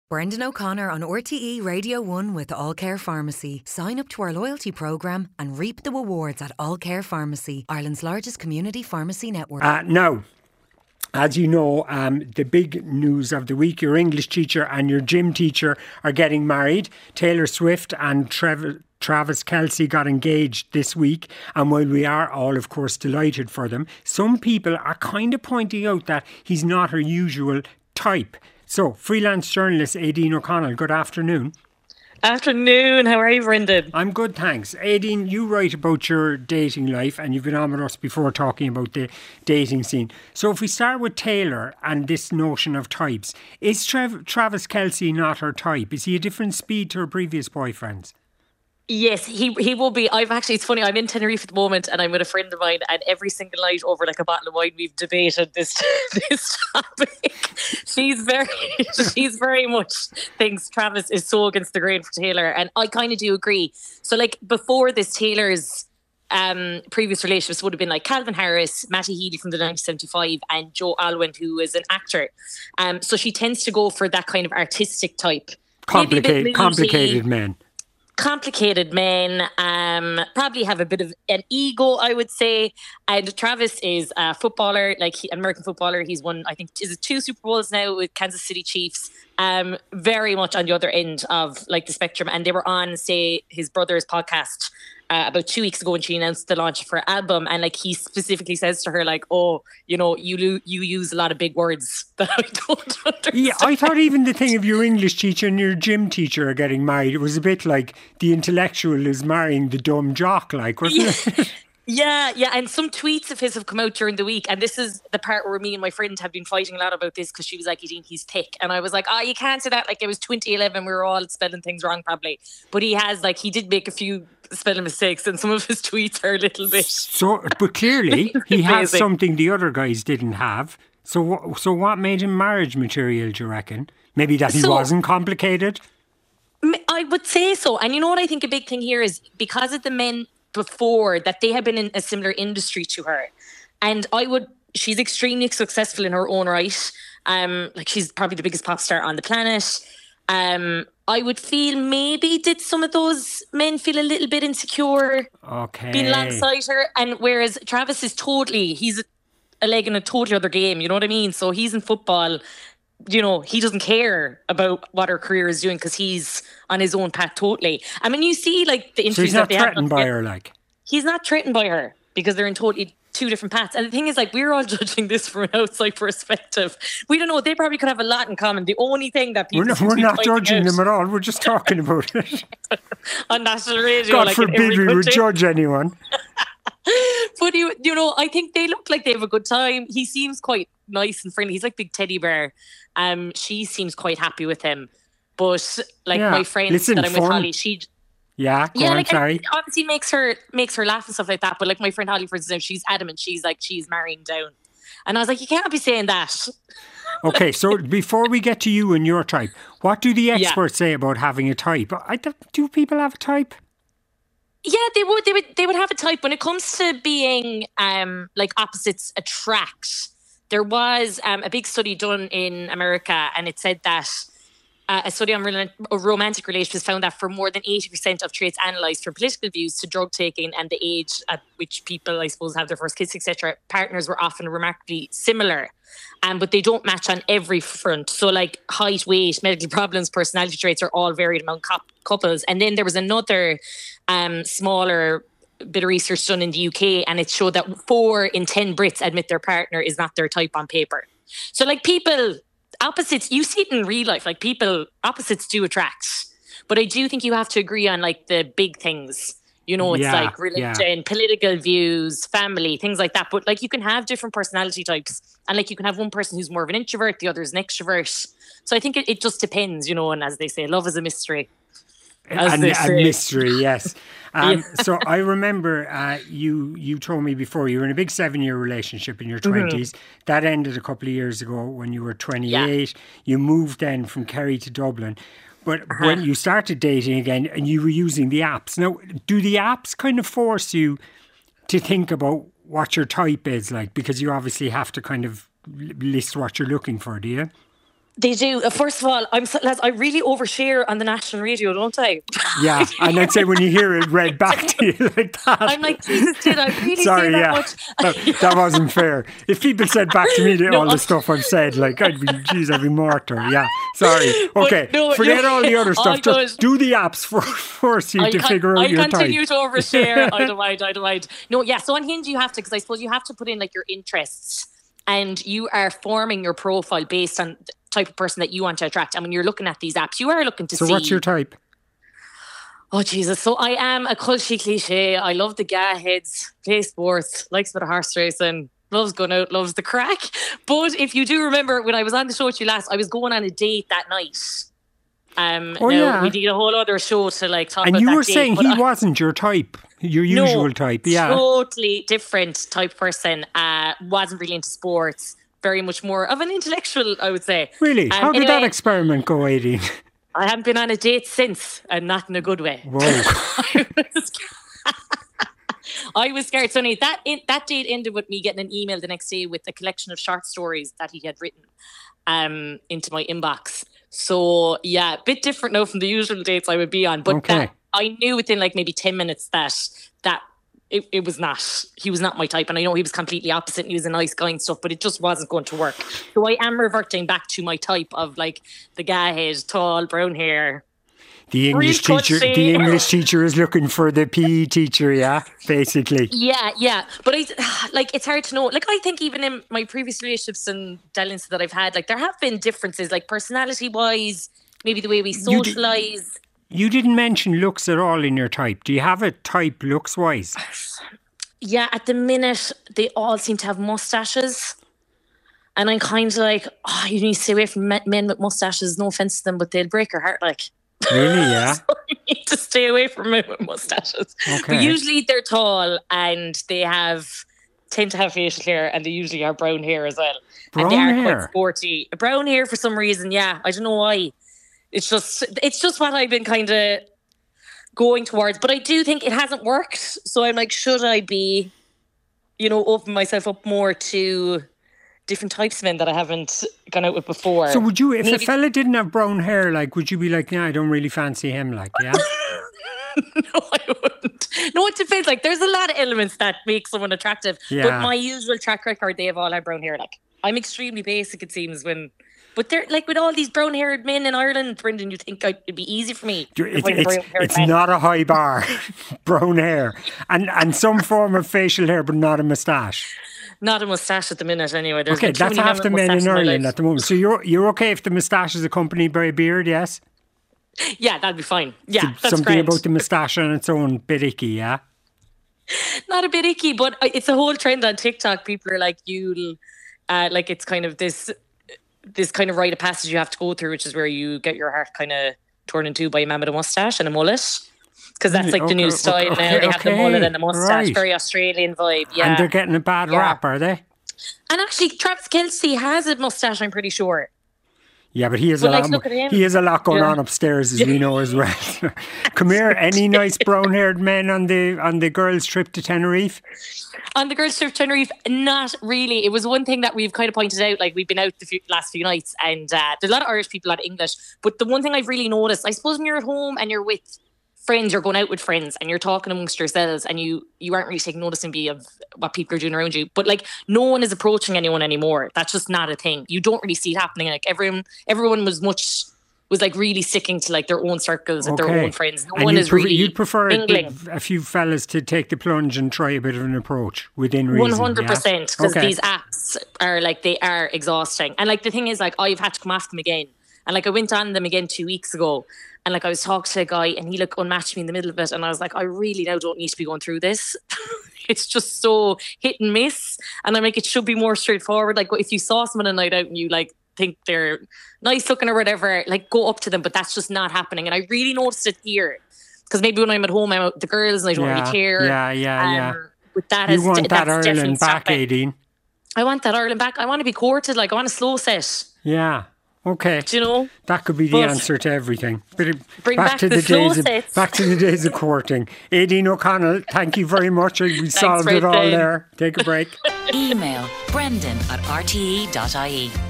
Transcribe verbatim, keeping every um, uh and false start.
Brendan O'Connor on R T E Radio one with All Care Pharmacy. Sign up to our loyalty programme and reap the rewards at All Care Pharmacy, Ireland's largest community pharmacy network. Uh, now, as you know, um, the big news of the week, your English teacher and your gym teacher are getting married. Taylor Swift and Trevor... Travis Kelce got engaged this week, and while we are all, of course, delighted for them, some people are kind of pointing out that he's not her usual type. So, freelance journalist Aideen O'Connell, good afternoon. Afternoon, how are you, Brendan? I'm good, thanks. Aideen, you write about your dating life, and you've been on with us before talking about the dating scene. So if we start with Taylor and this notion of types, is Trav- Travis Kelce not her type? Is he a different speed to her previous boyfriends? Yes, he he will be. I've actually, it's funny, I'm in Tenerife at the moment and I'm with a friend of mine, and every single night over like a bottle of wine we've debated this this topic. She's very she's very much thinks Travis is so against the grain for Taylor, and I kind of do agree. So like before this, Taylor's um previous relationships would have been like Calvin Harris, Matty Healy from the nineteen seventy-five, and Joe Alwyn, who is an actor. Um so she tends to go for that kind of artistic type. Complicated complicated men. Complicated men, um, probably have a bit of an ego, I would say. And Travis is a footballer, like he, an American footballer. He's won, I think, is it two Super Bowls now with Kansas City Chiefs. Um, very much on the other end of like the spectrum. And they were on, say, his brother's podcast uh, about two weeks ago when she announced the launch of her album. And like he specifically says to her, like, "Oh, you know, you lo- you use a lot of big words that I don't understand." Yeah, I thought even the thing of your English teacher and your gym teacher are getting married, it was a bit like the intellectual is marrying the dumb jock, like, wasn't yeah. it? Yeah, yeah, and some tweets of his have come out during the week, and this is the part where me and my friend have been fighting a lot about this, because she was like, "You think he's thick?" And I was like, "Oh, you can't say that. Like, it was twenty eleven, we were all spelling things wrong probably." But he has, like, he did make a few spelling mistakes, and some of his tweets are a little bit... So, but clearly, he has something the other guys didn't have. So, so what made him marriage material, do you reckon? Maybe that he so, wasn't complicated? I would say so. And you know what I think a big thing here is, because of the men before that, they had been in a similar industry to her, and I would she's extremely successful in her own right. Um like she's probably the biggest pop star on the planet. um I would feel maybe did some of those men feel a little bit insecure okay being alongside her, and whereas Travis is totally he's a leg in a totally other game, you know what I mean? So he's in football, you know, he doesn't care about what her career is doing because he's on his own path totally. I mean, you see, like, the interviews so he's not that they threatened have, by her, like. He's not threatened by her because they're in totally two different paths. And the thing is, like, we're all judging this from an outside perspective. We don't know. They probably could have a lot in common. The only thing that people... We're not, we're not judging out, them at all. We're just talking about it. On national radio. God like forbid we would judge anyone. But, you, you know, I think they look like they have a good time. He seems quite nice and friendly. He's like big teddy bear. Um, she seems quite happy with him. But, like, yeah. my friend Listen, that I'm fun. with, Holly, she... Yeah, go yeah, on, like, sorry. Obviously makes her makes her laugh and stuff like that. But like my friend Holly, for instance, she's adamant. She's like, she's marrying down. And I was like, you can't be saying that. Okay, so before we get to you and your type, what do the experts yeah. say about having a type? I, do people have a type? Yeah, they would. They would. They would have a type when it comes to being um, like opposites attract. There was um, a big study done in America, and it said that uh, a study on re- romantic relationships found that for more than eighty percent of traits analysed, from political views to drug taking and the age at which people, I suppose, have their first kiss, et cetera, partners were often remarkably similar. Um, but they don't match on every front. So like height, weight, medical problems, personality traits are all varied among cop- couples. And then there was another um, smaller bit of research done in the U K, and it showed that four in ten Brits admit their partner is not their type on paper. So like people, opposites, you see it in real life, like people, opposites do attract. But I do think you have to agree on like the big things. You know, it's yeah, like religion, yeah. political views, family, things like that. But like you can have different personality types, and like you can have one person who's more of an introvert, the other is an extrovert. So I think it, it just depends, you know, and as they say, love is a mystery. A, a mystery, yes. Um, yeah. So I remember uh, you you told me before you were in a big seven-year relationship in your twenties. Mm-hmm. That ended a couple of years ago when you were twenty-eight. Yeah. You moved then from Kerry to Dublin. But uh-huh. when you started dating again and you were using the apps, now, do the apps kind of force you to think about what your type is like? Because you obviously have to kind of list what you're looking for, do you? They do. Uh, First of all, I'm so, lads, I really overshare on the national radio, don't I? Yeah, and I'd say when you hear it read back to you like that. I'm like, Jesus, did I really Sorry, say that yeah. much? that, that wasn't fair. If people said back to me the, No, all the I- stuff I've said, like, I'd be, geez, I'd be mortal. Yeah, sorry. But Okay, no, forget no, all the other I stuff. don't- Just do the apps for force you I to con- figure out I your continue type. to overshare. I don't mind. I don't mind. No, yeah. So on Hinge, you have to, because I suppose you have to put in like your interests, and you are forming your profile based on the type of person that you want to attract. And when you're looking at these apps, you are looking to So see. what's your type? Oh Jesus! So I am a culty cliche. I love the guy heads, play sports, likes a bit of horse racing, loves going out, loves the crack. But if you do remember when I was on the show with you last, I was going on a date that night. Um, Oh, now, yeah. we did a whole other show to like talk And about you that were date, saying but he I- wasn't your type, your No, usual type. Yeah. Totally different type person. Uh, wasn't really into sports. Very much more of an intellectual, I would say. Really? Um, How did that anyway, experiment go, Aideen? I haven't been on a date since, and not in a good way. Whoa. I was I was scared. So anyway, that in, that date ended with me getting an email the next day with a collection of short stories that he had written um, into my inbox. So yeah, a bit different now from the usual dates I would be on. But Okay. that, I knew within like maybe ten minutes that that it, it was not, he was not my type. And I know he was completely opposite and he was a nice guy and stuff, but it just wasn't going to work. So I am reverting back to my type of like the guy head, tall, brown hair. The English Real teacher, touchy. the English teacher is looking for the P E teacher, yeah, basically. Yeah, yeah. But I like it's hard to know. Like I think even in my previous relationships and dalliance that I've had, like there have been differences, like personality wise, maybe the way we You d- socialize. You didn't mention looks at all in your type. Do you have a type looks wise? Yeah, at the minute they all seem to have mustaches. And I'm kind of like, oh, you need to stay away from me- men with mustaches. No offense to them, but they'll break your heart. Like, Really, yeah. so you need to stay away from men with mustaches. Okay. But usually they're tall and they have tend to have facial hair, and they usually have brown hair as well. and they Brown are hair? quite sporty. Brown hair for some reason, yeah. I don't know why. It's just it's just what I've been kind of going towards. But I do think it hasn't worked. So I'm like, should I be, you know, open myself up more to different types of men that I haven't gone out with before? So would you, if a Maybe- fella didn't have brown hair, like, would you be like, yeah, I don't really fancy him, like, yeah? No, I wouldn't. No, it depends. Like, there's a lot of elements that make someone attractive. Yeah. But my usual track record, they have all had brown hair. Like, I'm extremely basic, it seems, when... But they're like with all these brown-haired men in Ireland, Brendan, you think I'd, it'd be easy for me to It's, find a it's, brown-haired it's man. not a high bar, brown hair, and and some form of facial hair, but not a moustache. Not a moustache at the minute, anyway. There's Okay, been too that's many half the with men moustache in my Ireland life. at the moment. So you're you're okay if the moustache is accompanied by a beard, yes? Yeah, that'd be fine. Yeah, that's Something great. about the moustache on its own bit icky, yeah? Not a bit icky, but I- it's a whole trend on TikTok. People are like, you'll, uh, like it's kind of this, this kind of rite of passage you have to go through, which is where you get your heart kind of torn in two by a man with a mustache and a mullet. Because that's like the new Okay, style okay, now. They have the okay, mullet and the mustache. right. Very Australian vibe. Yeah. And they're getting a bad Yeah. rap, are they? And actually, Travis Kelce has a mustache, I'm pretty sure. Yeah, but he has But a like, lot. look at him. He has a lot going Yeah. on upstairs, as we know as well. Come here, any nice brown-haired men on the on the girls' trip to Tenerife? On the girls' trip to Tenerife, not really. It was one thing that we've kind of pointed out. Like, we've been out the few, last few nights, and uh, there's a lot of Irish people, a lot of English. But the one thing I've really noticed, I suppose when you're at home and you're with friends, you're going out with friends and you're talking amongst yourselves, and you you aren't really taking notice and be of what people are doing around you. But like, no one is approaching anyone anymore. That's just not a thing. You don't really see it happening. Like, everyone everyone was much was like really sticking to like their own circles and their own friends. No And one you'd is prefer- really You'd prefer a, mingling. a few fellas to take the plunge and try a bit of an approach within reason. One hundred percent, because Okay. these apps are like, they are exhausting. And like, the thing is, like, I've had to come off them again. And like, I went on them again two weeks ago, and like, I was talking to a guy, and he like unmatched me in the middle of it, and I was like, I really now don't need to be going through this. It's just so hit and miss. And I'm like, it should be more straightforward. Like, if you saw someone a night out and you like think they're nice looking or whatever, like, go up to them. But that's just not happening. And I really noticed it here, because maybe when I'm at home, I'm out with the girls and I don't Yeah, really care. yeah, yeah, yeah. Um, With that, You is, want that that's definitely Ireland back, stopping. Aideen? I want that Ireland back. I want to be courted. Like, I want a slow set. Yeah. Okay. Do you know? That could be the But- answer to everything. But it- Bring back to the the, slow days of, sets. back to the days of courting. Aideen O'Connell, thank you very much. We solved it all Brendan. there. Take a break. Email brendan at r t e dot i e.